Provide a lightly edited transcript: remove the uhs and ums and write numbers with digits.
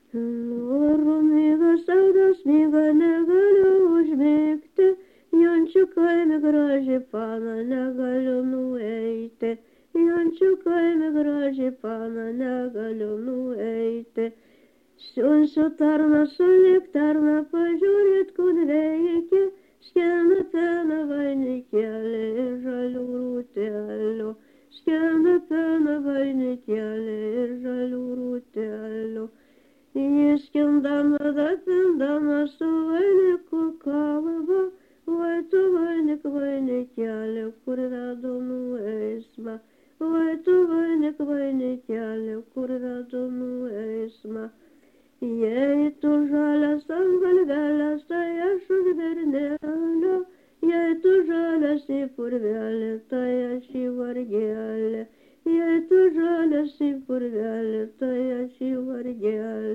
Miga saudas, miga negaliu užmigti, Jončių kaime gražiai pana negaliu nueiti, Jončių kaime gražiai pana negaliu nueiti. Siunsiu tarną sulig tarną, pažiūrėt, kur veikia, skena pena vainikėlį ir žalių rūtelių, skena pena vainikėlį ir žalių rūtelių. Jis skindama, dapindama su vainiku kalba, vai tu vainik vainikėlį, kur vedu nueisma, vai tu vainik vainikėlį, kur vedu nueisma. Jei tu žalias ant galvelės, tai aš už bernelio, jei tu žalias į purvelį, tai aš į vargelį, jei tu žalias į purvelį, tai aš į vargelį.